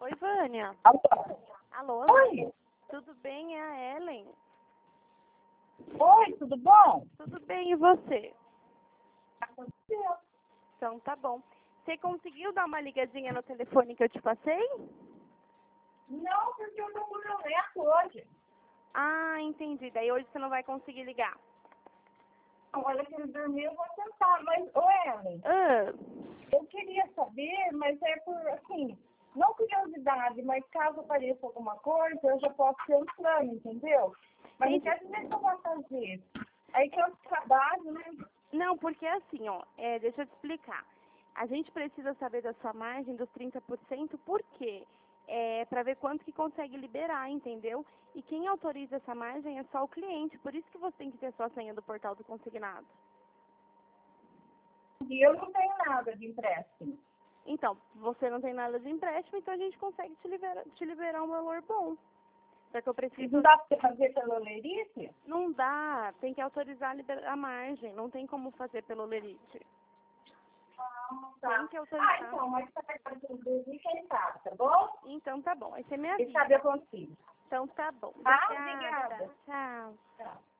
Oi, Vânia. Alô? Alô? Oi. Tudo bem? É a Ellen. Oi, tudo bom? Tudo bem, e você? Aconteceu. Então tá bom. Você conseguiu dar uma ligadinha no telefone que eu te passei? Não, porque eu tô com meu neto hoje. Ah, entendi. Daí hoje você não vai conseguir ligar. Olha que ele dormiu, eu vou tentar. Mas, ô Ellen, Ah, eu queria saber, mas é por, assim, não curiosidade, mas caso apareça alguma coisa, eu já posso ter um plano, entendeu? Mas não quer dizer que eu vou fazer. Aí que eu trabalho, né? não, porque assim, ó, deixa eu te explicar. A gente precisa saber da sua margem dos 30%, por quê? Para ver quanto que consegue liberar, entendeu? E quem autoriza essa margem é só o cliente, por isso que você tem que ter sua senha do portal do consignado. E eu não tenho nada de empréstimo. Então, você não tem nada de empréstimo, então a gente consegue te liberar um valor bom. Só que eu E preciso... não dá pra fazer pela Lerice? Não dá, tem que autorizar a margem, não tem como fazer pelo Lerite. Tá. Tem que autorizar. Então, mas tá pegando tudo quem sabe, tá bom? Então tá bom, aí você me Quem sabe eu avisa. consigo. Então tá bom. Tá? Obrigada. Obrigada. Tchau. Tchau.